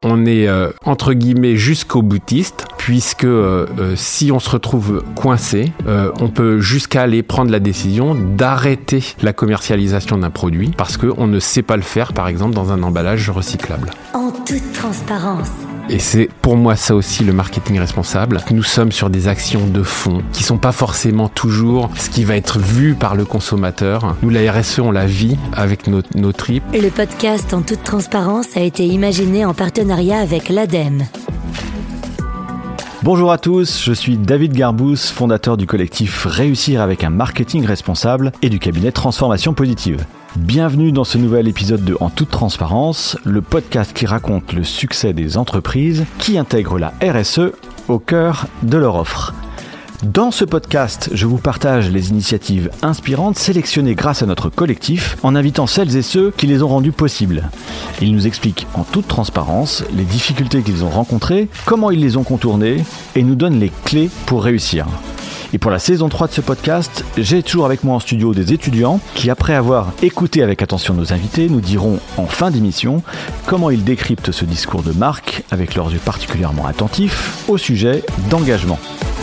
on est entre guillemets jusqu'au boutiste, puisque si on se retrouve coincé, on peut jusqu'à aller prendre la décision d'arrêter la commercialisation d'un produit parce qu'on ne sait pas le faire, par exemple, dans un emballage recyclable. En toute transparence. Et c'est pour moi ça aussi le marketing responsable. Nous sommes sur des actions de fond qui sont pas forcément toujours ce qui va être vu par le consommateur. Nous, la RSE, on la vit avec nos tripes. Le podcast En toute transparence a été imaginé en partenariat avec l'ADEME. Bonjour à tous, je suis David Garbous, fondateur du collectif Réussir avec un marketing responsable et du cabinet Transformation Positive. Bienvenue dans ce nouvel épisode de En toute transparence, le podcast qui raconte le succès des entreprises qui intègrent la RSE au cœur de leur offre. Dans ce podcast, je vous partage les initiatives inspirantes sélectionnées grâce à notre collectif en invitant celles et ceux qui les ont rendues possibles. Ils nous expliquent en toute transparence les difficultés qu'ils ont rencontrées, comment ils les ont contournées et nous donnent les clés pour réussir. Et pour la saison 3 de ce podcast, j'ai toujours avec moi en studio des étudiants qui, après avoir écouté avec attention nos invités, nous diront en fin d'émission comment ils décryptent ce discours de marque avec leurs yeux particulièrement attentifs au sujet d'engagement.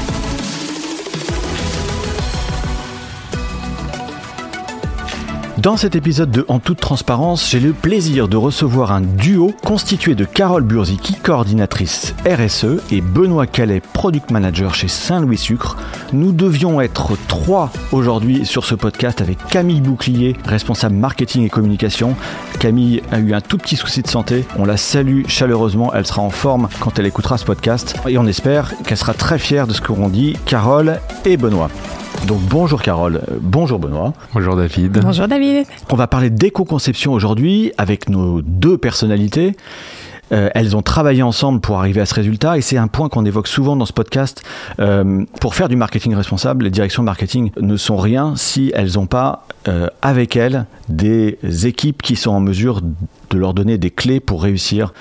Dans cet épisode de En toute transparence, j'ai le plaisir de recevoir un duo constitué de Carole Burzicki, coordinatrice RSE, et Benoît Calais, product manager chez Saint-Louis Sucre. Nous devions être 3 aujourd'hui sur ce podcast avec Camille Bouclier, responsable marketing et communication. Camille a eu un tout petit souci de santé. On la salue chaleureusement. Elle sera en forme quand elle écoutera ce podcast. Et on espère qu'elle sera très fière de ce qu'auront dit Carole et Benoît. Donc bonjour Carole, bonjour Benoît. Bonjour David. Bonjour David. On va parler d'éco-conception aujourd'hui avec nos deux personnalités. Elles ont travaillé ensemble pour arriver à ce résultat et c'est un point qu'on évoque souvent dans ce podcast. Pour faire du marketing responsable, les directions marketing ne sont rien si elles n'ont pas avec elles des équipes qui sont en mesure de leur donner des clés pour réussir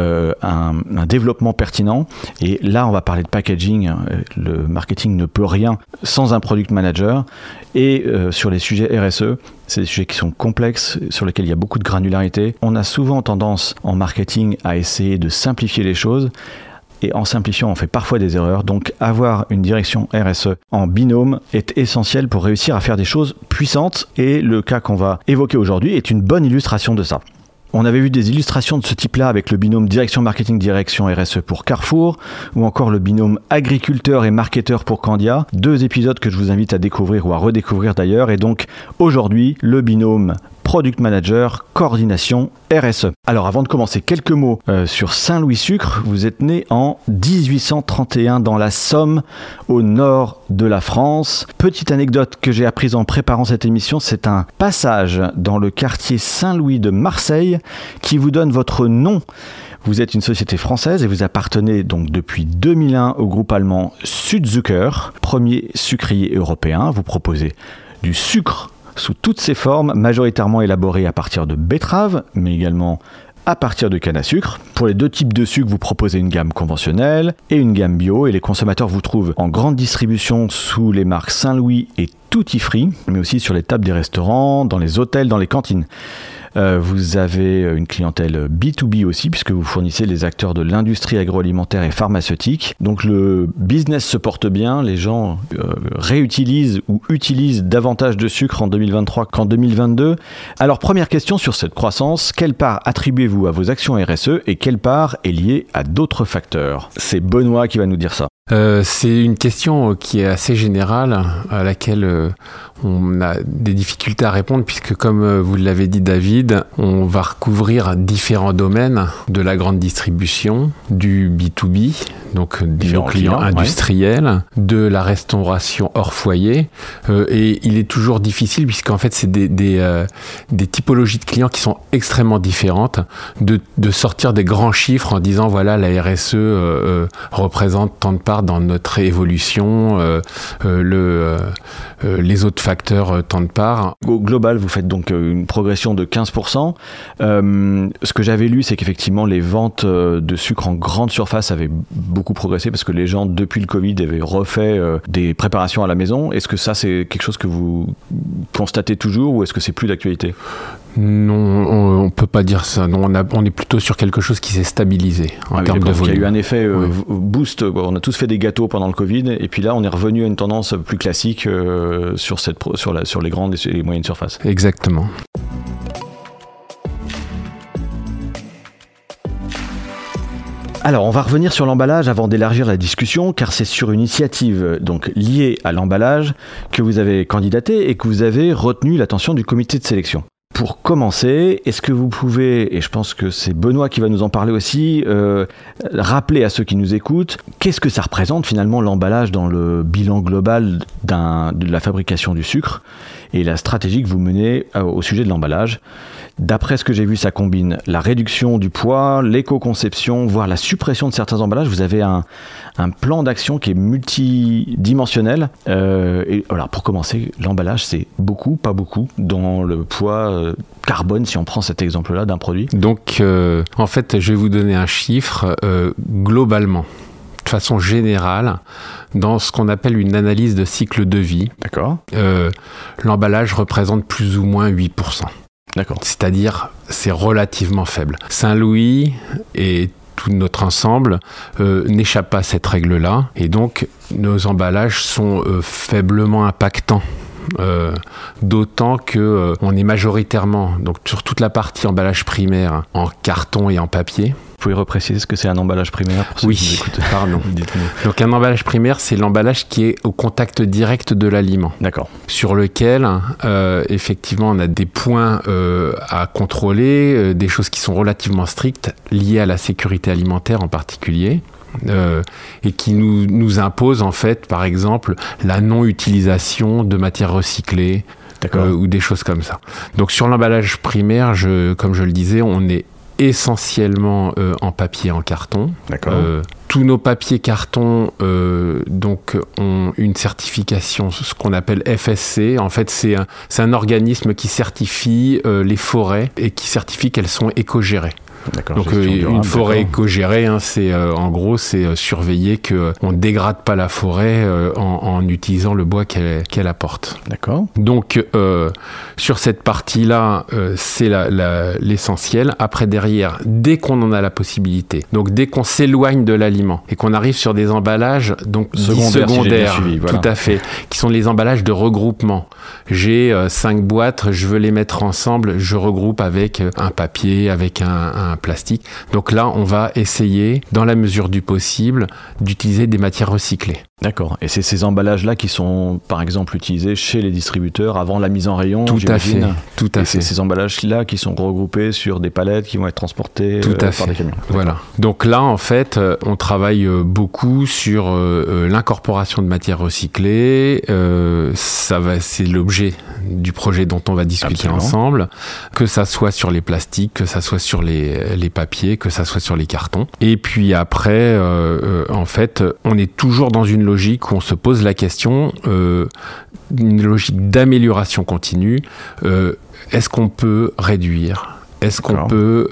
un développement pertinent. Et là, on va parler de packaging. Le marketing ne peut rien sans un product manager. Et sur les sujets RSE, c'est des sujets qui sont complexes, sur lesquels il y a beaucoup de granularité. On a souvent tendance en marketing à essayer de simplifier les choses. Et en simplifiant, on fait parfois des erreurs. Donc, avoir une direction RSE en binôme est essentiel pour réussir à faire des choses puissantes. Et le cas qu'on va évoquer aujourd'hui est une bonne illustration de ça. On avait vu des illustrations de ce type-là avec le binôme direction marketing, direction RSE pour Carrefour, ou encore le binôme agriculteur et marketeur pour Candia. 2 épisodes que je vous invite à découvrir ou à redécouvrir d'ailleurs. Et donc, aujourd'hui, le binôme Product Manager, coordination, RSE. Alors avant de commencer, quelques mots sur Saint-Louis Sucre. Vous êtes né en 1831 dans la Somme, au nord de la France. Petite anecdote que j'ai apprise en préparant cette émission, c'est un passage dans le quartier Saint-Louis de Marseille qui vous donne votre nom. Vous êtes une société française et vous appartenez donc depuis 2001 au groupe allemand Südzucker, premier sucrier européen. Vous proposez du sucre sous toutes ses formes, majoritairement élaborées à partir de betterave, mais également à partir de canne à sucre. Pour les 2 types de sucre, vous proposez une gamme conventionnelle et une gamme bio, et les consommateurs vous trouvent en grande distribution sous les marques Saint-Louis et Tutti Free, mais aussi sur les tables des restaurants, dans les hôtels, dans les cantines. Vous avez une clientèle B2B aussi, puisque vous fournissez les acteurs de l'industrie agroalimentaire et pharmaceutique. Donc le business se porte bien, les gens réutilisent ou utilisent davantage de sucre en 2023 qu'en 2022. Alors première question sur cette croissance, quelle part attribuez-vous à vos actions RSE et quelle part est liée à d'autres facteurs ? C'est Benoît qui va nous dire ça. C'est une question qui est assez générale, à laquelle on a des difficultés à répondre, puisque comme vous l'avez dit David, on va recouvrir différents domaines, de la grande distribution, du B2B, donc de nos clients industriels, de la restauration hors foyer, et il est toujours difficile, puisqu'en fait c'est des typologies de clients qui sont extrêmement différentes, de sortir des grands chiffres en disant voilà la RSE représente tant de parts dans notre évolution, les autres facteurs tant de parts. Au global, vous faites donc une progression de 15%. Ce que j'avais lu, c'est qu'effectivement les ventes de sucre en grande surface avaient beaucoup progressé parce que les gens, depuis le Covid, avaient refait des préparations à la maison. Est-ce que ça, c'est quelque chose que vous constatez toujours ou est-ce que c'est plus d'actualité ? Non, on peut pas dire ça. Non, on est plutôt sur quelque chose qui s'est stabilisé en termes de volume. Il y a eu un effet boost. On a tous fait des gâteaux pendant le Covid, et puis là, on est revenu à une tendance plus classique sur les grandes et les moyennes surfaces. Exactement. Alors, on va revenir sur l'emballage avant d'élargir la discussion, car c'est sur une initiative donc liée à l'emballage que vous avez candidaté et que vous avez retenu l'attention du comité de sélection. Pour commencer, est-ce que vous pouvez, et je pense que c'est Benoît qui va nous en parler aussi, rappeler à ceux qui nous écoutent, qu'est-ce que ça représente finalement l'emballage dans le bilan global de la fabrication du sucre et la stratégie que vous menez au sujet de l'emballage. D'après ce que j'ai vu, ça combine la réduction du poids, l'éco-conception, voire la suppression de certains emballages. Vous avez un plan d'action qui est multidimensionnel. Et voilà, pour commencer, l'emballage, c'est beaucoup, pas beaucoup, dans le poids carbone, si on prend cet exemple-là d'un produit. Donc, en fait, je vais vous donner un chiffre globalement. De façon générale, dans ce qu'on appelle une analyse de cycle de vie, d'accord. L'emballage représente plus ou moins 8%. D'accord. C'est-à-dire, c'est relativement faible. Saint-Louis et tout notre ensemble n'échappe pas à cette règle-là. Et donc, nos emballages sont faiblement impactants. D'autant que on est majoritairement, donc sur toute la partie emballage primaire, en carton et en papier. Vous pouvez repréciser ce que c'est un emballage primaire pour ceux qui nous écoutent. Pardon. Donc un emballage primaire, c'est l'emballage qui est au contact direct de l'aliment. D'accord. Sur lequel, effectivement, on a des points à contrôler, des choses qui sont relativement strictes, liées à la sécurité alimentaire en particulier. Et qui nous impose en fait, par exemple, la non-utilisation de matières recyclées ou des choses comme ça. Donc sur l'emballage primaire, comme je le disais, on est essentiellement en papier et en carton. D'accord. Tous nos papiers cartons donc ont une certification, ce qu'on appelle FSC. En fait, c'est un organisme qui certifie les forêts et qui certifie qu'elles sont éco-gérées. D'accord, donc une forêt éco-gérée, c'est en gros c'est surveiller qu'on ne dégrade pas la forêt en utilisant le bois qu'elle apporte. D'accord. Donc sur cette partie-là, c'est l'essentiel. Après derrière, dès qu'on en a la possibilité, donc dès qu'on s'éloigne de l'aliment et qu'on arrive sur des emballages donc secondaires, si voilà. Tout à fait, qui sont les emballages de regroupement. J'ai 5 boîtes, je veux les mettre ensemble, je regroupe avec un papier, avec un plastique. Donc là, on va essayer, dans la mesure du possible, d'utiliser des matières recyclées. D'accord. Et c'est ces emballages-là qui sont, par exemple, utilisés chez les distributeurs avant la mise en rayon, tout à fait. C'est ces emballages-là qui sont regroupés sur des palettes qui vont être transportées par des camions. Voilà. Donc là, en fait, on travaille beaucoup sur l'incorporation de matières recyclées. C'est l'objet du projet dont on va discuter ensemble, que ça soit sur les plastiques, que ça soit sur les papiers, que ça soit sur les cartons. Et puis après, en fait, on est toujours dans une logique où on se pose la question, une logique d'amélioration continue. Est-ce qu'on peut réduire ? Est-ce qu'on peut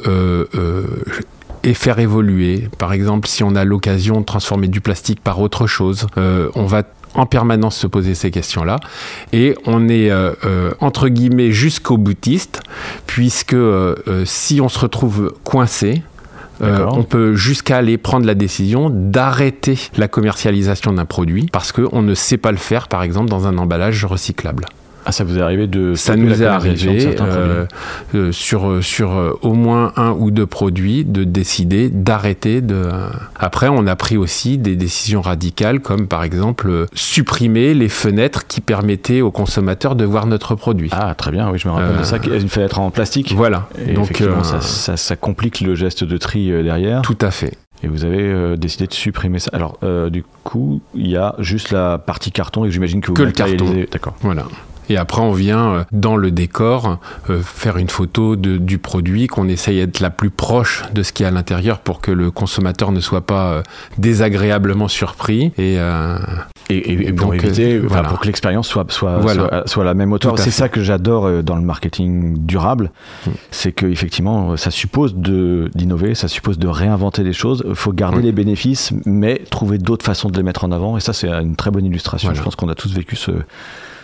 et faire évoluer ? Par exemple, si on a l'occasion de transformer du plastique par autre chose, on va en permanence se poser ces questions-là. Et on est, entre guillemets, jusqu'au boutiste, puisque si on se retrouve coincé, on peut jusqu'à aller prendre la décision d'arrêter la commercialisation d'un produit parce qu'on ne sait pas le faire, par exemple, dans un emballage recyclable. Ah, ça vous est arrivé de... Ça nous est arrivé sur au moins 1 ou 2 produits de décider d'arrêter de... Après, on a pris aussi des décisions radicales comme par exemple supprimer les fenêtres qui permettaient aux consommateurs de voir notre produit. Ah, très bien, oui, je me rappelle de ça. Une fenêtre en plastique. Voilà. Et donc ça complique le geste de tri derrière. Tout à fait. Et vous avez décidé de supprimer ça. Alors, du coup, il y a juste la partie carton et j'imagine que vous matérialisez. D'accord. Voilà. Et après, on vient dans le décor faire une photo du produit, qu'on essaye d'être la plus proche de ce qu'il y a à l'intérieur pour que le consommateur ne soit pas désagréablement surpris. Et pour donc, éviter, pour que l'expérience soit la même hauteur. C'est ça que j'adore dans le marketing durable, c'est qu'effectivement, ça suppose d'innover, ça suppose de réinventer des choses. Il faut garder les bénéfices, mais trouver d'autres façons de les mettre en avant. Et ça, c'est une très bonne illustration. Je pense qu'on a tous vécu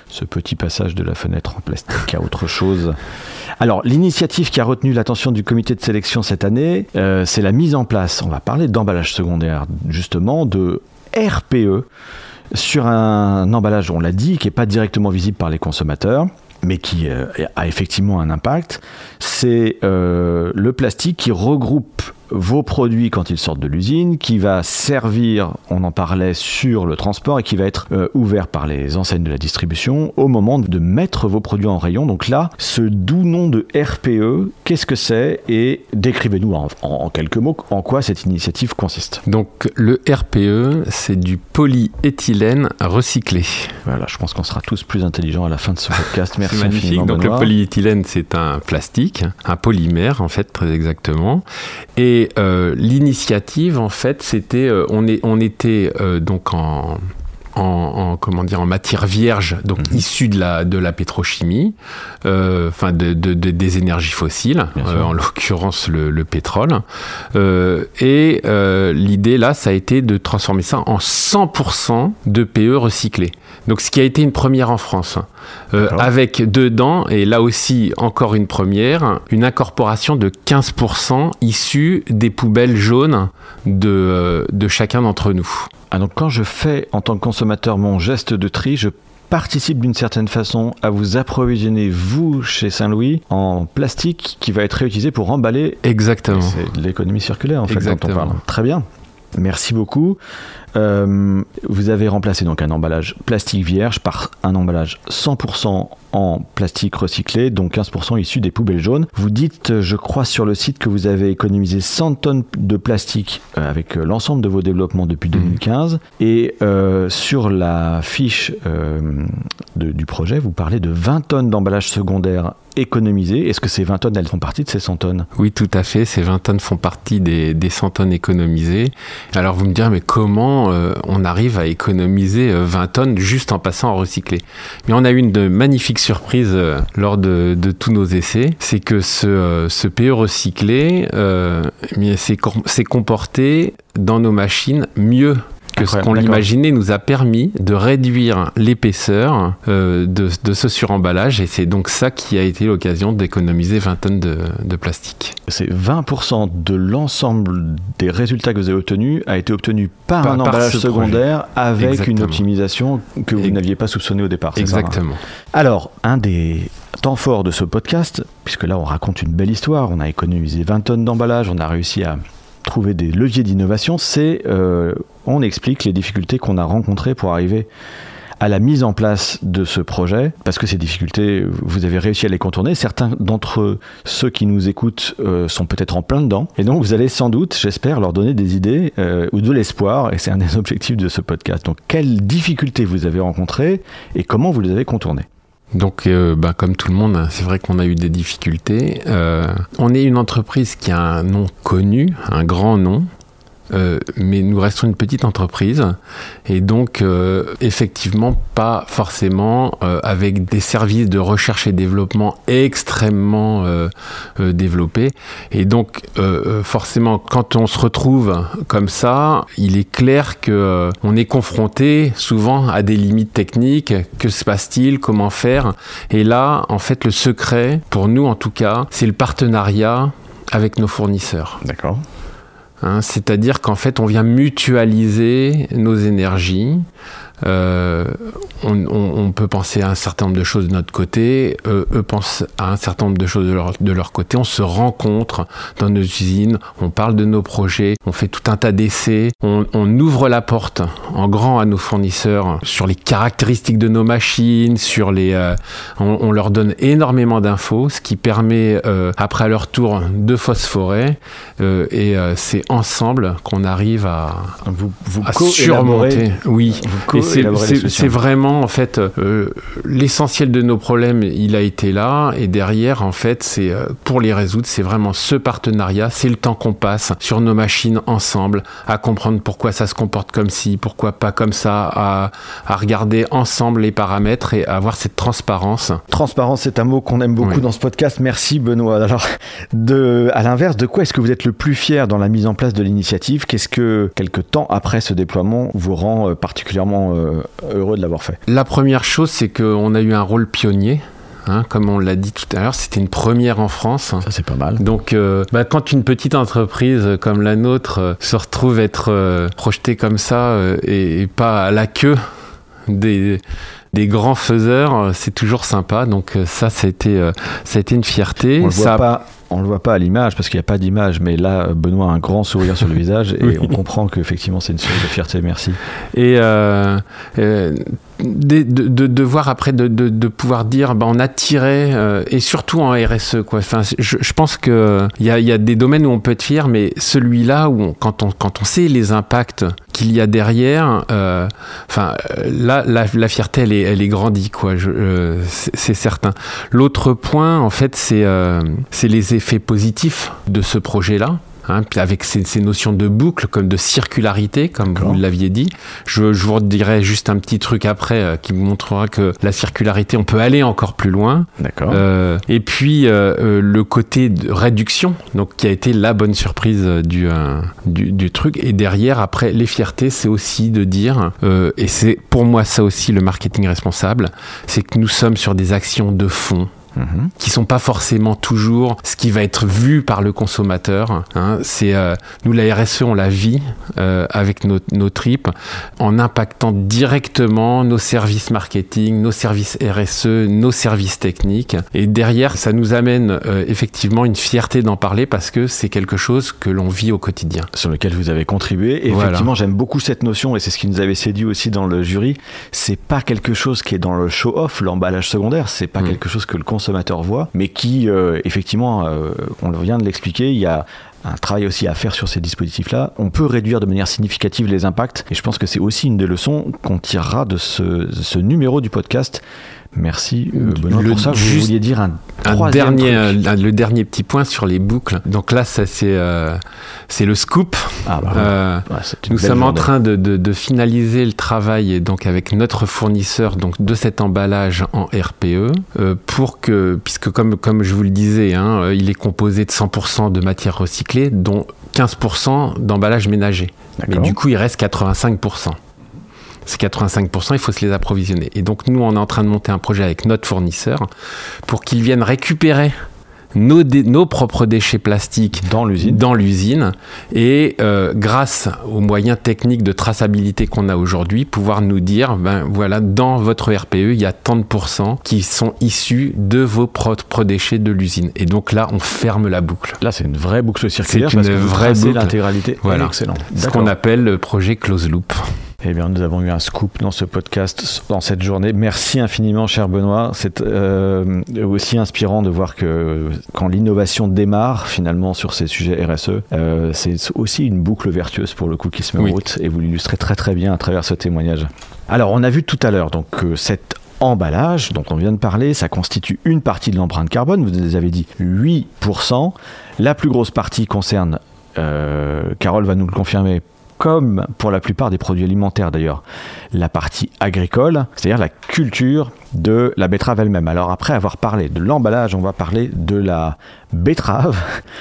ce petit passage de la fenêtre en plastique à autre chose. Alors, l'initiative qui a retenu l'attention du comité de sélection cette année, c'est la mise en place, on va parler d'emballage secondaire, justement, de RPE, sur un emballage, on l'a dit, qui n'est pas directement visible par les consommateurs, mais qui a effectivement un impact. C'est le plastique qui regroupe vos produits quand ils sortent de l'usine, qui va servir, on en parlait, sur le transport et qui va être ouvert par les enseignes de la distribution au moment de mettre vos produits en rayon. Donc là, ce doux nom de RPE, qu'est-ce que c'est? Et décrivez-nous en quelques mots en quoi cette initiative consiste. Donc le RPE, c'est du polyéthylène recyclé. Voilà, je pense qu'on sera tous plus intelligents à la fin de ce podcast. Merci magnifique. Infiniment, Donc Benoît. le polyéthylène, c'est un plastique, un polymère en fait, très exactement. Et l'initiative, en fait, c'était, on était donc en matière vierge, donc issue de la pétrochimie, des énergies fossiles, en l'occurrence le pétrole. L'idée là, ça a été de transformer ça en 100% de PE recyclé. Donc ce qui a été une première en France, avec dedans, et là aussi encore une première, une incorporation de 15% issue des poubelles jaunes de chacun d'entre nous. Ah, donc quand je fais en tant que consommateur mon geste de tri, je participe d'une certaine façon à vous approvisionner, vous, chez Saint-Louis, en plastique qui va être réutilisé pour emballer. Exactement. C'est de l'économie circulaire, en fait, dont on parle. Très bien. Merci beaucoup. Vous avez remplacé donc un emballage plastique vierge par un emballage 100% en plastique recyclé, donc 15% issu des poubelles jaunes. Vous dites, je crois, sur le site que vous avez économisé 100 tonnes de plastique avec l'ensemble de vos développements depuis 2015. Et sur la fiche du projet, vous parlez de 20 tonnes d'emballage secondaire économisées. Est-ce que ces 20 tonnes, elles font partie de ces 100 tonnes? Oui, tout à fait. Ces 20 tonnes font partie des 100 tonnes économisées. Alors vous me direz, mais comment on arrive à économiser 20 tonnes juste en passant en recyclé? Mais on a eu une magnifique surprise lors de tous nos essais. C'est que ce PE recyclé s'est comporté dans nos machines mieux que ce qu'on l'imaginait, nous a permis de réduire l'épaisseur de ce suremballage, et c'est donc ça qui a été l'occasion d'économiser 20 tonnes de plastique. C'est 20% de l'ensemble des résultats que vous avez obtenus a été obtenu par un emballage secondaire avec Exactement. Une optimisation que vous n'aviez pas soupçonnée au départ. Exactement. Ça, hein. Alors, un des temps forts de ce podcast, puisque là on raconte une belle histoire, on a économisé 20 tonnes d'emballage, on a réussi à trouver des leviers d'innovation, c'est on explique les difficultés qu'on a rencontrées pour arriver à la mise en place de ce projet, parce que ces difficultés, vous avez réussi à les contourner. Certains d'entre ceux qui nous écoutent sont peut-être en plein dedans, et donc vous allez sans doute, j'espère, leur donner des idées ou de l'espoir, et c'est un des objectifs de ce podcast. Donc, quelles difficultés vous avez rencontrées et comment vous les avez contournées? Donc, comme tout le monde, c'est vrai qu'on a eu des difficultés. On est une entreprise qui a un nom connu, un grand nom, mais nous restons une petite entreprise, et donc effectivement pas forcément avec des services de recherche et développement extrêmement développés. Et donc forcément, quand on se retrouve comme ça, il est clair que on est confronté souvent à des limites techniques. Que se passe-t-il? Comment faire? Et là, en fait, le secret, pour nous en tout cas, c'est le partenariat avec nos fournisseurs. D'accord. C'est-à-dire qu'en fait, on vient mutualiser nos énergies. On peut penser à un certain nombre de choses de notre côté, eux pensent à un certain nombre de choses de leur côté. On se rencontre dans nos usines, on parle de nos projets, on fait tout un tas d'essais, on ouvre la porte en grand à nos fournisseurs sur les caractéristiques de nos machines, on leur donne énormément d'infos, ce qui permet après à leur tour de phosphorer, et c'est ensemble qu'on arrive à surmonter. Oui. C'est vraiment en fait l'essentiel de nos problèmes, il a été là, et derrière en fait c'est pour les résoudre, c'est vraiment ce partenariat, c'est le temps qu'on passe sur nos machines ensemble à comprendre pourquoi ça se comporte comme ci, pourquoi pas comme ça, à regarder ensemble les paramètres et à avoir cette transparence. Transparence, c'est un mot qu'on aime beaucoup dans ce podcast. Merci Benoît. Alors à l'inverse, de quoi est-ce que vous êtes le plus fier dans la mise en place de l'initiative? Qu'est-ce que quelques temps après ce déploiement vous rend particulièrement heureux de l'avoir fait. La première chose, c'est qu'on a eu un rôle pionnier. Comme on l'a dit tout à l'heure, c'était une première en France. Ça, c'est pas mal. Donc, quand une petite entreprise comme la nôtre se retrouve être projetée comme ça et pas à la queue des grands faiseurs, c'est toujours sympa. Donc ça a été une fierté. On le voit pas à l'image parce qu'il n'y a pas d'image, mais là, Benoît a un grand sourire sur le visage et oui. On comprend qu'effectivement, c'est une sourire de fierté. Merci. Et de voir après, de pouvoir dire, on a tiré, et surtout en RSE, quoi. Enfin, je pense qu'il y a des domaines où on peut être fier, mais celui-là, où quand on sait les impacts qu'il y a derrière, là, la fierté, elle est grandie, quoi. C'est certain. L'autre point, en fait, c'est les effets positifs de ce projet-là. Avec ces notions de boucle, comme de circularité, comme vous l'aviez dit. Je vous redirai juste un petit truc après qui vous montrera que la circularité, on peut aller encore plus loin. D'accord. Et puis, le côté de réduction, donc, qui a été la bonne surprise du truc. Et derrière, après, les fiertés, c'est aussi de dire, et c'est pour moi ça aussi le marketing responsable, c'est que nous sommes sur des actions de fond. Qui sont pas forcément toujours ce qui va être vu par le consommateur. C'est nous, la RSE, on la vit avec nos tripes en impactant directement nos services marketing, nos services RSE, nos services techniques. Et derrière, ça nous amène effectivement une fierté d'en parler parce que c'est quelque chose que l'on vit au quotidien. Sur lequel vous avez contribué. Et effectivement, j'aime beaucoup cette notion et c'est ce qui nous avait séduit aussi dans le jury. C'est pas quelque chose qui est dans le show-off, l'emballage secondaire. C'est pas quelque chose que le consommateur voit, mais qui, effectivement, on vient de l'expliquer, il y a un travail aussi à faire sur ces dispositifs-là. On peut réduire de manière significative les impacts, et je pense que c'est aussi une des leçons qu'on tirera de ce numéro du podcast. Merci Benoît pour ça. Vous vouliez dire le dernier petit point sur les boucles. Donc là, ça c'est le scoop. Nous sommes en train de finaliser le travail et donc avec notre fournisseur donc de cet emballage en RPE pour que, puisque comme je vous le disais, il est composé de 100% de matières recyclées, dont 15% d'emballage ménager. Mais du coup, il reste 85%. Ces 85%, il faut se les approvisionner. Et donc, nous, on est en train de monter un projet avec notre fournisseur pour qu'ils viennent récupérer nos propres déchets plastiques dans l'usine et grâce aux moyens techniques de traçabilité qu'on a aujourd'hui, pouvoir nous dire, dans votre RPE, il y a tant de % qui sont issus de vos propres déchets de l'usine. Et donc là, on ferme la boucle. Là, c'est une vraie boucle circulaire. C'est une vraie boucle. L'intégralité. Voilà. Excellent. Ce qu'on appelle le projet Close Loop. Eh bien, nous avons eu un scoop dans ce podcast, dans cette journée. Merci infiniment, cher Benoît. C'est aussi inspirant de voir que quand l'innovation démarre, finalement, sur ces sujets RSE, c'est aussi une boucle vertueuse, pour le coup, qui se met en route. Et vous l'illustrez très, très bien à travers ce témoignage. Alors, on a vu tout à l'heure donc cet emballage dont on vient de parler, ça constitue une partie de l'empreinte carbone. Vous nous avez dit 8%. La plus grosse partie concerne, Carole va nous le confirmer, comme pour la plupart des produits alimentaires d'ailleurs, la partie agricole, c'est-à-dire la culture de la betterave elle-même. Alors après avoir parlé de l'emballage, on va parler de la betterave.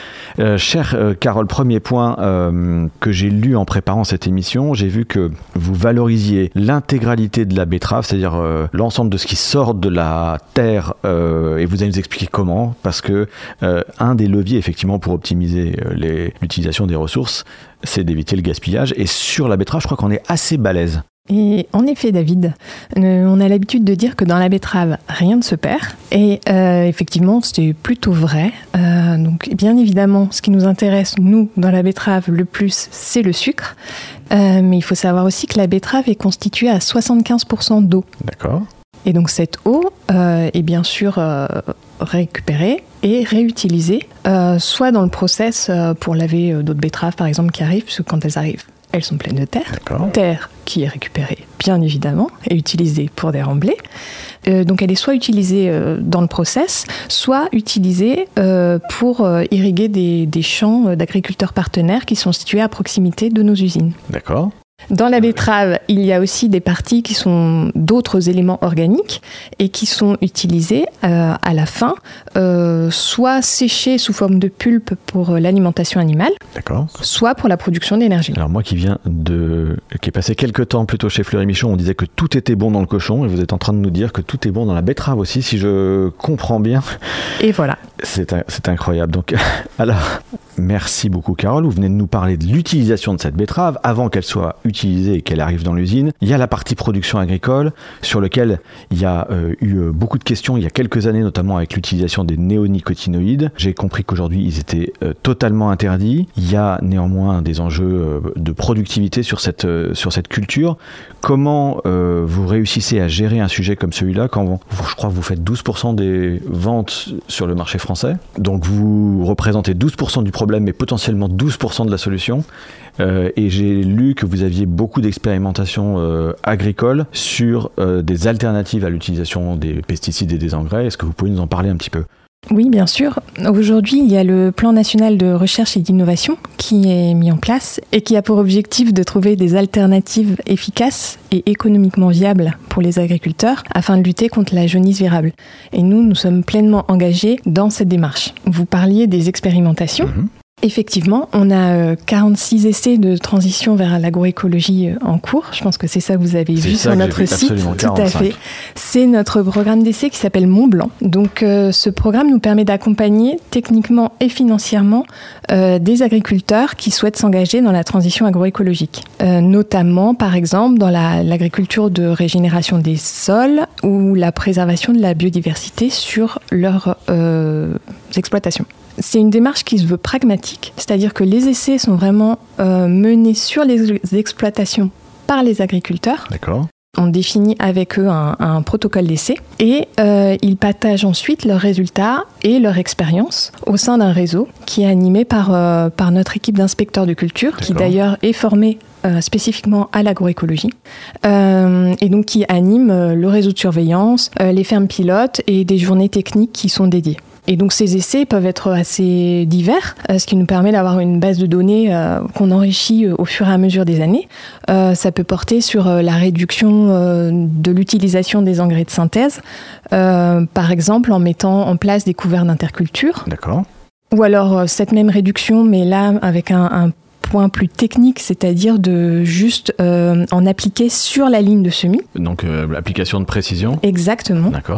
Chère Carole, premier point que j'ai lu en préparant cette émission, j'ai vu que vous valorisiez l'intégralité de la betterave, c'est-à-dire l'ensemble de ce qui sort de la terre, et vous allez nous expliquer comment, parce que un des leviers effectivement pour optimiser l'utilisation des ressources, c'est d'éviter le gaspillage. Et sur la betterave, je crois qu'on est assez balèze. Et en effet, David, on a l'habitude de dire que dans la betterave, rien ne se perd. Et effectivement, c'est plutôt vrai. Donc, bien évidemment, ce qui nous intéresse, nous, dans la betterave, le plus, c'est le sucre. Mais il faut savoir aussi que la betterave est constituée à 75% d'eau. D'accord. Et donc, cette eau est bien sûr récupérée et réutilisée, soit dans le process pour laver d'autres betteraves, par exemple, qui arrivent, parce que quand elles arrivent, elles sont pleines de terre. D'accord. Terre qui est récupérée, bien évidemment, et utilisée pour des remblais. Donc elle est soit utilisée dans le process, soit utilisée pour irriguer des champs d'agriculteurs partenaires qui sont situés à proximité de nos usines. D'accord. Dans la betterave, il y a aussi des parties qui sont d'autres éléments organiques et qui sont utilisés à la fin, soit séchés sous forme de pulpe pour l'alimentation animale, D'accord. soit pour la production d'énergie. Alors moi qui est passé quelques temps plutôt chez Fleury Michon, on disait que tout était bon dans le cochon et vous êtes en train de nous dire que tout est bon dans la betterave aussi, si je comprends bien. Et voilà. C'est incroyable. Donc, alors, merci beaucoup Carole. Vous venez de nous parler de l'utilisation de cette betterave avant qu'elle soit utilisée et qu'elle arrive dans l'usine. Il y a la partie production agricole sur laquelle il y a eu beaucoup de questions il y a quelques années, notamment avec l'utilisation des néonicotinoïdes. J'ai compris qu'aujourd'hui ils étaient totalement interdits. Il y a néanmoins des enjeux de productivité sur cette culture. Comment vous réussissez à gérer un sujet comme celui-là quand je crois que vous faites 12% des ventes sur le marché français. Donc vous représentez 12% du problème mais potentiellement 12% de la solution. Et j'ai lu que vous aviez beaucoup d'expérimentations agricoles sur des alternatives à l'utilisation des pesticides et des engrais. Est-ce que vous pouvez nous en parler un petit peu ? Oui, bien sûr. Aujourd'hui, il y a le plan national de recherche et d'innovation qui est mis en place et qui a pour objectif de trouver des alternatives efficaces et économiquement viables pour les agriculteurs afin de lutter contre la jaunisse virable. Et nous sommes pleinement engagés dans cette démarche. Vous parliez des expérimentations. Effectivement, on a 46 essais de transition vers l'agroécologie en cours. Je pense que c'est ça que vous avez vu sur notre site. Tout à fait. C'est notre programme d'essai qui s'appelle Mont Blanc. Donc, ce programme nous permet d'accompagner techniquement et financièrement des agriculteurs qui souhaitent s'engager dans la transition agroécologique. Notamment, par exemple, dans l'agriculture de régénération des sols ou la préservation de la biodiversité sur leurs exploitations. C'est une démarche qui se veut pragmatique, c'est-à-dire que les essais sont vraiment menés sur les exploitations par les agriculteurs. D'accord. On définit avec eux un protocole d'essai et ils partagent ensuite leurs résultats et leur expérience au sein d'un réseau qui est animé par notre équipe d'inspecteurs de culture, D'accord. qui d'ailleurs est formée spécifiquement à l'agroécologie, et donc qui anime le réseau de surveillance, les fermes pilotes et des journées techniques qui sont dédiées. Et donc ces essais peuvent être assez divers, ce qui nous permet d'avoir une base de données qu'on enrichit au fur et à mesure des années. Ça peut porter sur la réduction de l'utilisation des engrais de synthèse, par exemple en mettant en place des couverts d'interculture. D'accord. Ou alors cette même réduction, mais là avec un point plus technique, c'est-à-dire de juste en appliquer sur la ligne de semis. Donc l'application de précision. Exactement. D'accord.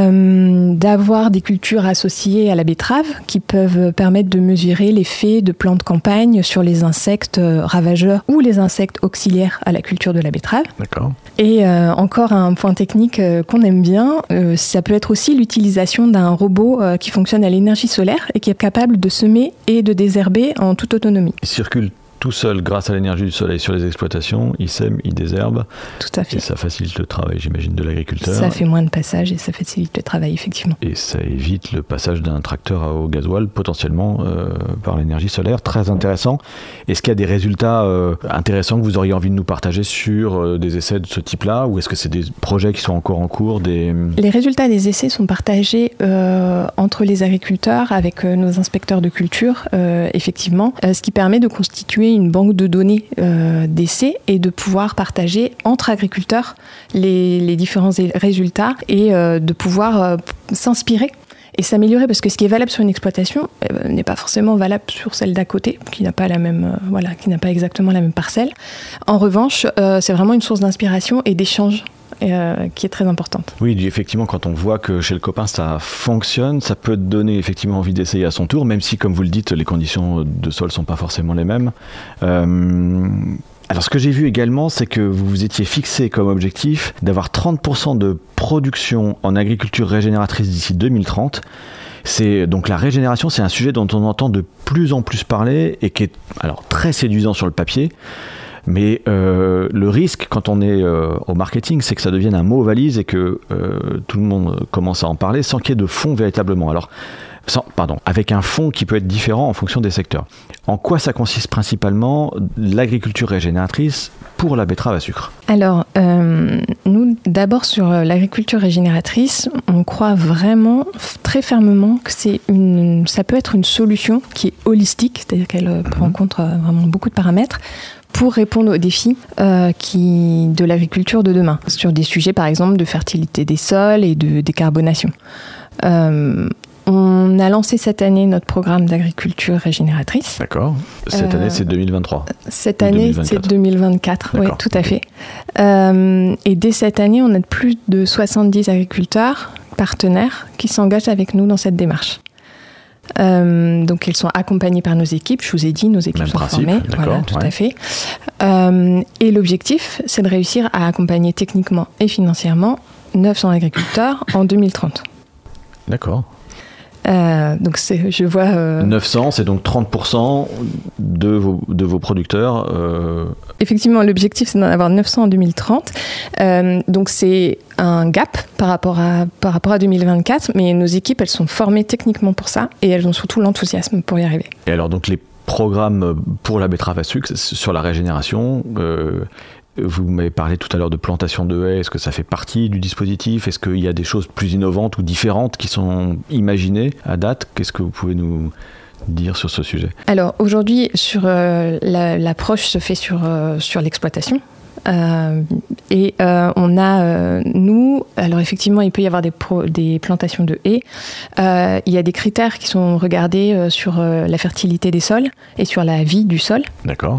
D'avoir des cultures associées à la betterave qui peuvent permettre de mesurer l'effet de plants de campagne sur les insectes ravageurs ou les insectes auxiliaires à la culture de la betterave. D'accord. Et encore un point technique qu'on aime bien, ça peut être aussi l'utilisation d'un robot qui fonctionne à l'énergie solaire et qui est capable de semer et de désherber en toute autonomie. Il circule tout seul grâce à l'énergie du soleil sur les exploitations, il sème, il désherbe. Tout à fait. Et ça facilite le travail, j'imagine, de l'agriculteur. Ça fait moins de passage et ça facilite le travail, effectivement. Et ça évite le passage d'un tracteur au gasoil, potentiellement par l'énergie solaire. Très intéressant. Est-ce qu'il y a des résultats intéressants que vous auriez envie de nous partager sur des essais de ce type-là, ou est-ce que c'est des projets qui sont encore en cours Les résultats des essais sont partagés entre les agriculteurs avec nos inspecteurs de culture, effectivement, ce qui permet de constituer une banque de données d'essais et de pouvoir partager entre agriculteurs les différents résultats et de pouvoir s'inspirer et s'améliorer, parce que ce qui est valable sur une exploitation n'est pas forcément valable sur celle d'à côté, qui n'a pas qui n'a pas exactement la même parcelle. En revanche, c'est vraiment une source d'inspiration et d'échange qui est très importante. Oui, effectivement, quand on voit que chez le copain ça fonctionne, ça peut donner effectivement envie d'essayer à son tour, même si, comme vous le dites, les conditions de sol sont pas forcément les mêmes. Alors, ce que j'ai vu également, c'est que vous vous étiez fixé comme objectif d'avoir 30% de production en agriculture régénératrice d'ici 2030. Donc la régénération, c'est un sujet dont on entend de plus en plus parler et qui est alors très séduisant sur le papier. Mais le risque quand on est au marketing, c'est que ça devienne un mot valise et que tout le monde commence à en parler sans qu'il y ait de fond véritablement. Alors, avec un fond qui peut être différent en fonction des secteurs. En quoi ça consiste principalement l'agriculture régénératrice pour la betterave à sucre ? Alors, nous, d'abord sur l'agriculture régénératrice, on croit vraiment très fermement que ça peut être une solution qui est holistique, c'est-à-dire qu'elle prend en compte vraiment beaucoup de paramètres, pour répondre aux défis de l'agriculture de demain, sur des sujets par exemple de fertilité des sols et de décarbonation. On a lancé cette année notre programme d'agriculture régénératrice. D'accord. Cette année, c'est 2023. Cette année, c'est 2024. Oui, tout à fait. Et dès cette année, on a plus de 70 agriculteurs partenaires qui s'engagent avec nous dans cette démarche. Donc, ils sont accompagnés par nos équipes. Je vous ai dit, nos équipes Même sont principe, formées. d'accord, Voilà, tout à fait. Et l'objectif, c'est de réussir à accompagner techniquement et financièrement 900 agriculteurs en 2030. D'accord. Donc je vois... 900, c'est donc 30% de vos producteurs. Effectivement, l'objectif, c'est d'en avoir 900 en 2030. Donc c'est un gap par rapport à 2024, mais nos équipes, elles sont formées techniquement pour ça et elles ont surtout l'enthousiasme pour y arriver. Et alors, donc les programmes pour la betterave à sucre sur la régénération, vous m'avez parlé tout à l'heure de plantation de haies. Est-ce que ça fait partie du dispositif ? Est-ce qu'il y a des choses plus innovantes ou différentes qui sont imaginées à date ? Qu'est-ce que vous pouvez nous dire sur ce sujet ? Alors aujourd'hui, l'approche se fait sur l'exploitation. On a, alors effectivement, il peut y avoir des plantations de haies. Il y a des critères qui sont regardés sur la fertilité des sols et sur la vie du sol. D'accord.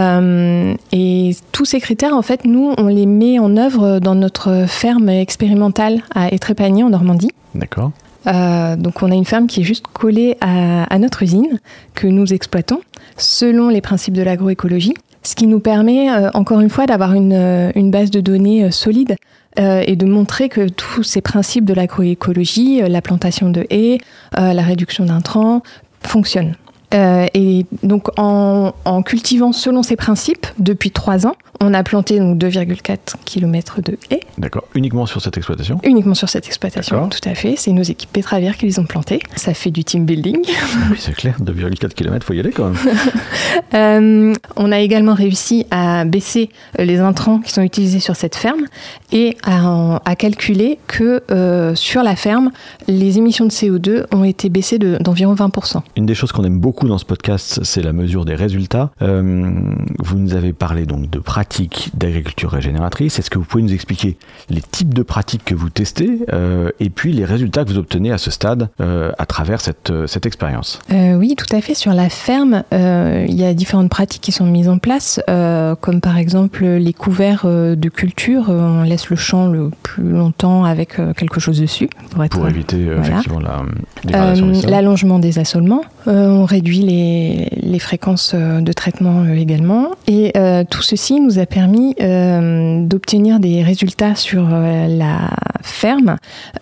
Et tous ces critères, en fait, nous, on les met en œuvre dans notre ferme expérimentale à Étrépagny, en Normandie. D'accord. Donc on a une ferme qui est juste collée à notre usine que nous exploitons selon les principes de l'agroécologie. Ce qui nous permet, encore une fois, d'avoir une base de données solide et de montrer que tous ces principes de l'agroécologie, la plantation de haies, la réduction d'intrants, fonctionnent. Et donc, en cultivant selon ces principes, depuis 3 ans, on a planté donc 2,4 km de haies. D'accord. Uniquement sur cette exploitation ? Uniquement sur cette exploitation, D'accord. tout à fait. C'est nos équipes betteravières qui les ont plantées. Ça fait du team building. Oui, c'est clair. 2,4 km, il faut y aller quand même. On a également réussi à baisser les intrants qui sont utilisés sur cette ferme et à calculer que sur la ferme, les émissions de CO2 ont été baissées d'environ 20%. Une des choses qu'on aime beaucoup dans ce podcast, c'est la mesure des résultats. Vous nous avez parlé donc de pratiques d'agriculture régénératrice. Est-ce que vous pouvez nous expliquer les types de pratiques que vous testez et puis les résultats que vous obtenez à ce stade à travers cette expérience ? Oui, tout à fait. Sur la ferme, il y a différentes pratiques qui sont mises en place, comme par exemple les couverts de culture. On laisse le champ le plus longtemps avec quelque chose dessus. Pour éviter effectivement la dégradation des sols. L'allongement des assolements. On réduit les fréquences de traitement également. Et tout ceci nous a permis d'obtenir des résultats sur la ferme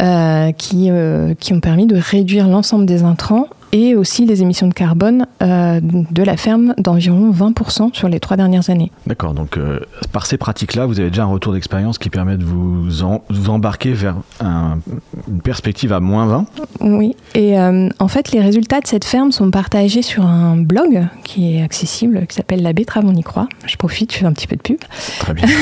qui ont permis de réduire l'ensemble des intrants et aussi les émissions de carbone de la ferme d'environ 20% sur les 3 dernières années. D'accord, donc par ces pratiques-là, vous avez déjà un retour d'expérience qui permet de vous embarquer vers une perspective à moins 20 ? Oui, et en fait, les résultats de cette ferme sont partagés sur un blog qui est accessible, qui s'appelle La Betterave, on y croit. Je profite, je fais un petit peu de pub. Très bien.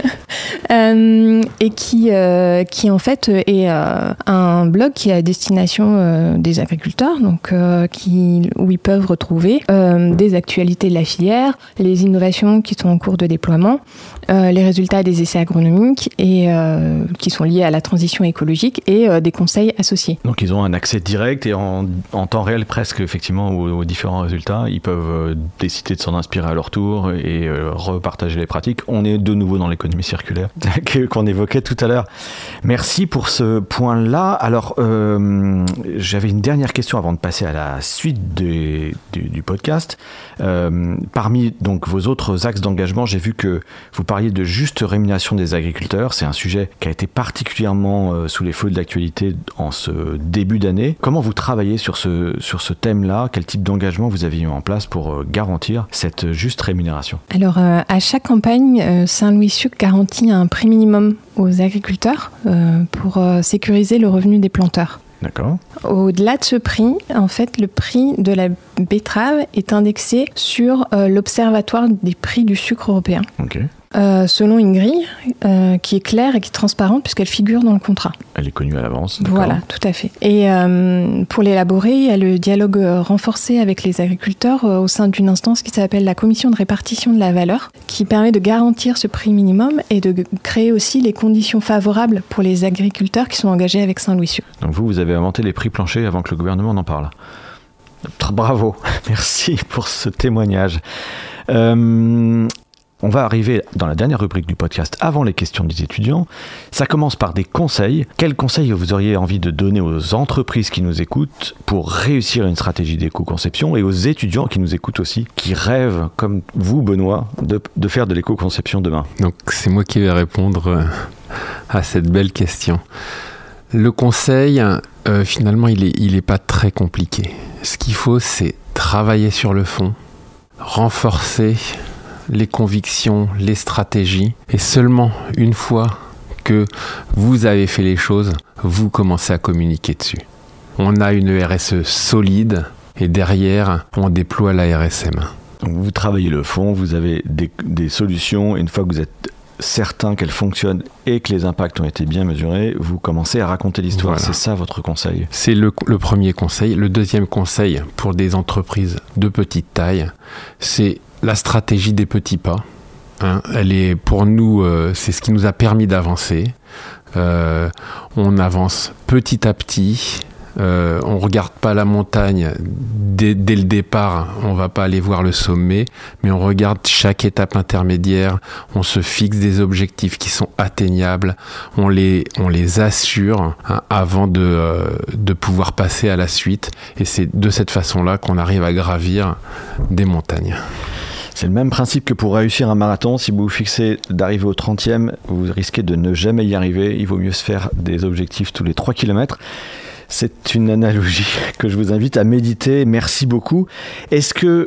Et qui en fait est un blog qui est à destination des agriculteurs, donc où ils peuvent retrouver des actualités de la filière, les innovations qui sont en cours de déploiement, les résultats des essais agronomiques et qui sont liés à la transition écologique et des conseils associés. Donc ils ont un accès direct et en temps réel presque effectivement aux différents résultats. Ils peuvent décider de s'en inspirer à leur tour et repartager les pratiques. On est de nouveau dans l'économie circulaire qu'on évoquait tout à l'heure. Merci pour ce point-là. Alors j'avais une dernière question avant de passer à la suite du podcast. Parmi donc vos autres axes d'engagement, j'ai vu que vous parliez de juste rémunération des agriculteurs. C'est un sujet qui a été particulièrement sous les feux de l'actualité en ce début d'année. Comment vous travaillez sur ce thème-là ? Quel type d'engagement vous avez mis en place pour garantir cette juste rémunération ? Alors, à chaque campagne, Saint-Louis Sucre garantit un prix minimum aux agriculteurs pour sécuriser le revenu des planteurs. D'accord. Au-delà de ce prix, en fait, le prix de la betterave est indexé sur l'Observatoire des prix du sucre européen. Ok. selon une grille qui est claire et qui est transparente puisqu'elle figure dans le contrat. Elle est connue à l'avance. Voilà, tout à fait. Et pour l'élaborer, il y a le dialogue renforcé avec les agriculteurs au sein d'une instance qui s'appelle la commission de répartition de la valeur, qui permet de garantir ce prix minimum et de créer aussi les conditions favorables pour les agriculteurs qui sont engagés avec Saint-Louis-Sur. Donc vous avez inventé les prix planchers avant que le gouvernement n'en parle. Bravo, merci pour ce témoignage. On va arriver dans la dernière rubrique du podcast avant les questions des étudiants. Ça commence par des conseils. Quels conseils vous auriez envie de donner aux entreprises qui nous écoutent pour réussir une stratégie d'éco-conception et aux étudiants qui nous écoutent aussi, qui rêvent, comme vous Benoît, de faire de l'éco-conception demain? Donc c'est moi qui vais répondre à cette belle question. Le conseil, finalement, il est pas très compliqué. Ce qu'il faut, c'est travailler sur le fond, renforcer les convictions, les stratégies, et seulement une fois que vous avez fait les choses, vous commencez à communiquer dessus. On a une RSE solide et derrière, on déploie la RSM. Donc vous travaillez le fond, vous avez des solutions, et une fois que vous êtes certain qu'elles fonctionnent et que les impacts ont été bien mesurés, vous commencez à raconter l'histoire. Voilà. C'est ça votre conseil? C'est le premier conseil. Le deuxième conseil pour des entreprises de petite taille, c'est la stratégie des petits pas. Elle est pour nous, c'est ce qui nous a permis d'avancer. On avance petit à petit. On regarde pas la montagne dès le départ, on va pas aller voir le sommet, mais on regarde chaque étape intermédiaire, on se fixe des objectifs qui sont atteignables, on les assure avant de pouvoir passer à la suite, et c'est de cette façon-là qu'on arrive à gravir des montagnes. C'est le même principe que pour réussir un marathon. Si vous vous fixez d'arriver au 30e, vous risquez de ne jamais y arriver. Il vaut mieux se faire des objectifs tous les 3 km. C'est une analogie que je vous invite à méditer. Merci beaucoup. Est-ce que,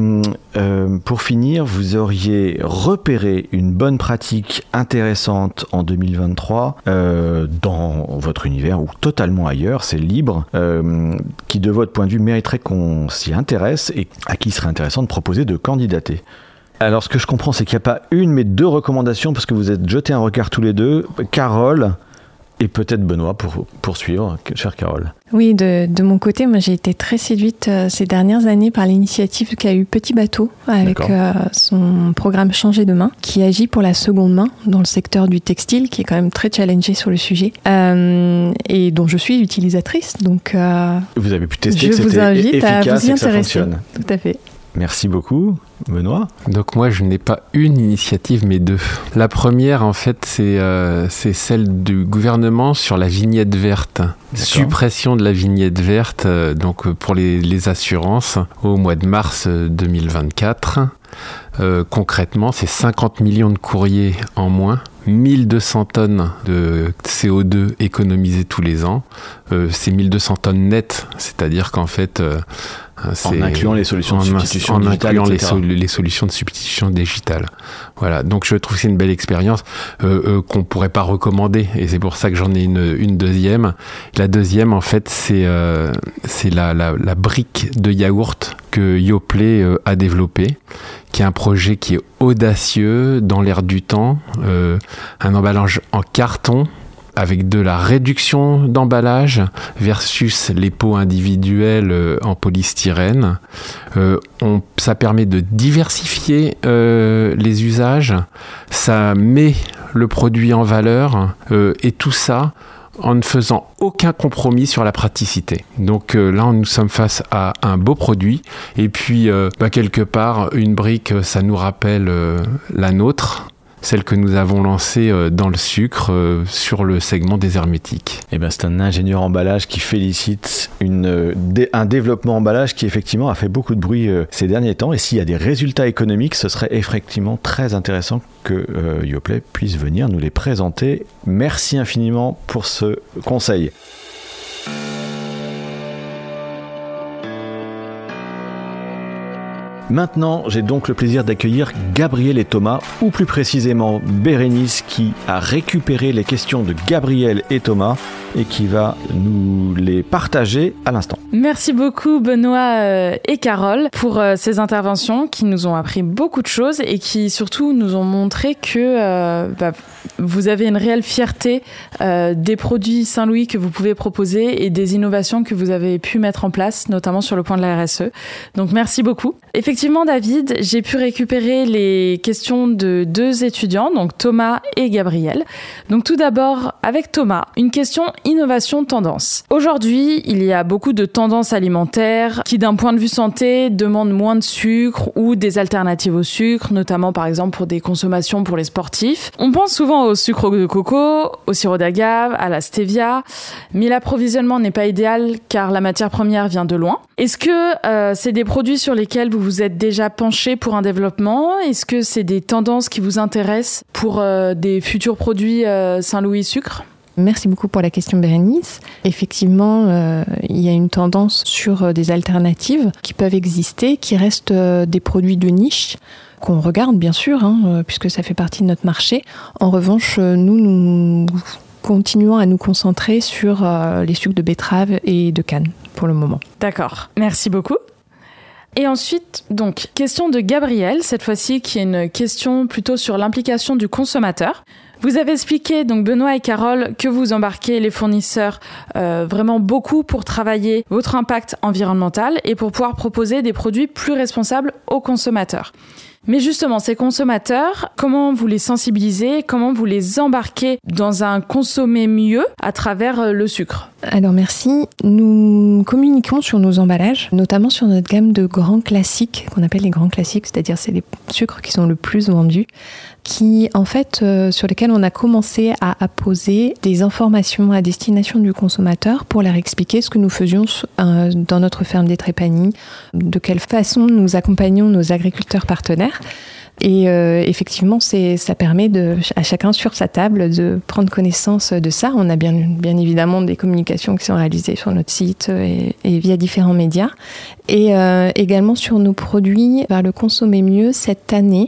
pour finir, vous auriez repéré une bonne pratique intéressante en 2023 dans votre univers ou totalement ailleurs, c'est libre, qui de votre point de vue mériterait qu'on s'y intéresse et à qui il serait intéressant de proposer de candidater? Alors, ce que je comprends, c'est qu'il n'y a pas une, mais 2 recommandations, parce que vous êtes jetés un regard tous les deux. Carole et peut-être Benoît pour poursuivre, chère Carole. Oui, de mon côté, moi j'ai été très séduite ces dernières années par l'initiative qu'a eu Petit Bateau avec son programme Changer demain, qui agit pour la seconde main dans le secteur du textile, qui est quand même très challengé sur le sujet, et dont je suis utilisatrice. Donc, vous avez pu tester que c'était efficace et que ça fonctionne. Tout à fait. Merci beaucoup, Benoît. Donc moi, je n'ai pas une initiative, mais 2. La première, en fait, c'est celle du gouvernement sur la vignette verte. D'accord. Suppression de la vignette verte donc pour les assurances au mois de mars 2024. Concrètement, c'est 50 millions de courriers en moins, 1200 tonnes de CO2 économisées tous les ans. C'est 1200 tonnes nettes, c'est-à-dire qu'en fait... en incluant les solutions de substitution digitale, en incluant les solutions de substitution digitale. Voilà, donc je trouve que c'est une belle expérience qu'on ne pourrait pas recommander, et c'est pour ça que j'en ai une deuxième. La deuxième, en fait, c'est la brique de yaourt que Yoplait a développée, qui est un projet qui est audacieux, dans l'air du temps, un emballage en carton, avec de la réduction d'emballage versus les pots individuels en polystyrène. Ça permet de diversifier les usages, ça met le produit en valeur, et tout ça en ne faisant aucun compromis sur la praticité. Donc là, nous sommes face à un beau produit, et puis quelque part, une brique, ça nous rappelle la nôtre, celle que nous avons lancée dans le sucre sur le segment des hermétiques. Eh ben, c'est un ingénieur emballage qui félicite un développement emballage qui effectivement a fait beaucoup de bruit ces derniers temps, et s'il y a des résultats économiques, ce serait effectivement très intéressant que Yoplait puisse venir nous les présenter. Merci infiniment pour ce conseil. Maintenant, j'ai donc le plaisir d'accueillir Gabriel et Thomas, ou plus précisément Bérénice, qui a récupéré les questions de Gabriel et Thomas et qui va nous les partager à l'instant. Merci beaucoup Benoît et Carole pour ces interventions qui nous ont appris beaucoup de choses et qui surtout nous ont montré que vous avez une réelle fierté des produits Saint-Louis que vous pouvez proposer et des innovations que vous avez pu mettre en place, notamment sur le point de la RSE. Donc merci beaucoup. Effectivement David, j'ai pu récupérer les questions de 2 étudiants, donc Thomas et Gabriel. Donc tout d'abord avec Thomas, une question innovation tendance. Aujourd'hui, il y a beaucoup de tendances alimentaires qui, d'un point de vue santé, demandent moins de sucre ou des alternatives au sucre, notamment par exemple pour des consommations pour les sportifs. On pense souvent au sucre de coco, au sirop d'agave, à la stevia, mais l'approvisionnement n'est pas idéal car la matière première vient de loin. Est-ce que c'est des produits sur lesquels vous vous êtes déjà penché pour un développement ? Est-ce que c'est des tendances qui vous intéressent pour des futurs produits Saint-Louis Sucre ? Merci beaucoup pour la question Bérénice. Effectivement, il y a une tendance sur des alternatives qui peuvent exister, qui restent des produits de niche, qu'on regarde bien sûr, puisque ça fait partie de notre marché. En revanche, nous continuons à nous concentrer sur les sucres de betterave et de canne pour le moment. D'accord, merci beaucoup. Et ensuite, donc, question de Gabriel, cette fois-ci, qui est une question plutôt sur l'implication du consommateur. Vous avez expliqué, donc Benoît et Carole, que vous embarquez les fournisseurs vraiment beaucoup pour travailler votre impact environnemental et pour pouvoir proposer des produits plus responsables aux consommateurs. Mais justement, ces consommateurs, comment vous les sensibilisez, comment vous les embarquez dans un consommer mieux à travers le sucre ? Alors merci. Nous communiquons sur nos emballages, notamment sur notre gamme de grands classiques, qu'on appelle les grands classiques, c'est-à-dire c'est les sucres qui sont le plus vendus, qui en fait sur lesquels on a commencé à apposer des informations à destination du consommateur pour leur expliquer ce que nous faisions dans notre ferme des Trépanies, de quelle façon nous accompagnons nos agriculteurs partenaires. Et effectivement, ça permet à chacun sur sa table de prendre connaissance de ça. On a bien évidemment des communications qui sont réalisées sur notre site et via différents médias. Et également sur nos produits vers le consommer mieux cette année,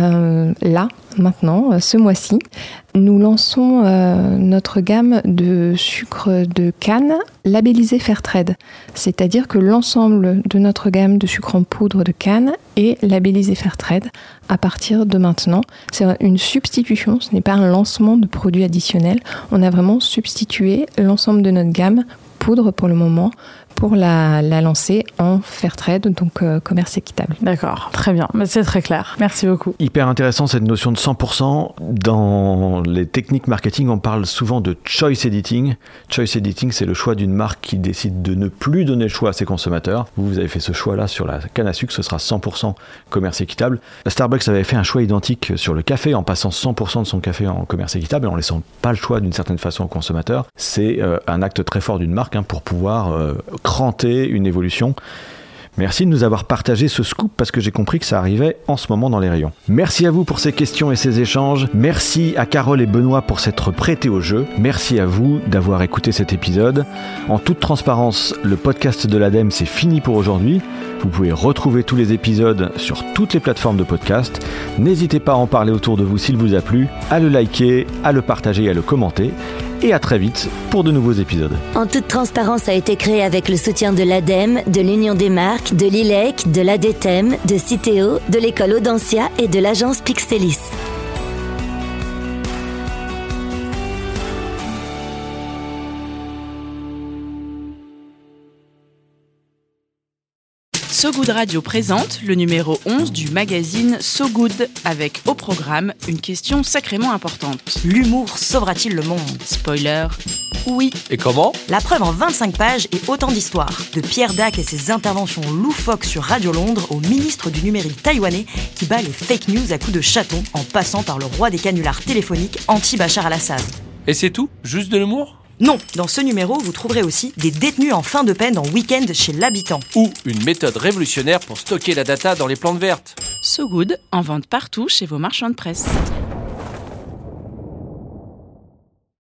maintenant, ce mois-ci, nous lançons notre gamme de sucre de canne labellisé Fairtrade. C'est-à-dire que l'ensemble de notre gamme de sucre en poudre de canne est labellisé Fairtrade à partir de maintenant. C'est une substitution, ce n'est pas un lancement de produits additionnels. On a vraiment substitué l'ensemble de notre gamme poudre pour le moment pour la lancer en Fairtrade, donc commerce équitable. D'accord, très bien, c'est très clair. Merci beaucoup. Hyper intéressant cette notion de 100%. Dans les techniques marketing, on parle souvent de choice editing. Choice editing, c'est le choix d'une marque qui décide de ne plus donner le choix à ses consommateurs. Vous avez fait ce choix-là sur la canne à sucre, ce sera 100% commerce équitable. Starbucks avait fait un choix identique sur le café en passant 100% de son café en commerce équitable et en laissant pas le choix d'une certaine façon au consommateur. C'est un acte très fort d'une marque pour pouvoir cranter une évolution. Merci de nous avoir partagé ce scoop parce que j'ai compris que ça arrivait en ce moment dans les rayons. Merci à vous pour ces questions et ces échanges. Merci à Carole et Benoît pour s'être prêtés au jeu. Merci à vous d'avoir écouté cet épisode. En toute transparence, le podcast de l'ADEME, c'est fini pour aujourd'hui. Vous pouvez retrouver tous les épisodes sur toutes les plateformes de podcast. N'hésitez pas à en parler autour de vous s'il vous a plu, à le liker, à le partager et à le commenter. Et à très vite pour de nouveaux épisodes. En toute transparence a été créé avec le soutien de l'ADEME, de l'Union des marques, de l'ILEC, de l'ADTEM, de Citeo, de l'école Audencia et de l'agence Pixelis. So Good Radio présente le numéro 11 du magazine So Good, avec au programme une question sacrément importante. L'humour sauvera-t-il le monde ? Spoiler, oui. Et comment ? La preuve en 25 pages et autant d'histoires. De Pierre Dac et ses interventions loufoques sur Radio Londres au ministre du numérique taïwanais qui bat les fake news à coups de chaton en passant par le roi des canulars téléphoniques anti-Bachar al-Assad. Et c'est tout ? Juste de l'humour ? Non, dans ce numéro, vous trouverez aussi des détenus en fin de peine en week-end chez l'habitant. Ou une méthode révolutionnaire pour stocker la data dans les plantes vertes. So Good, en vente partout chez vos marchands de presse.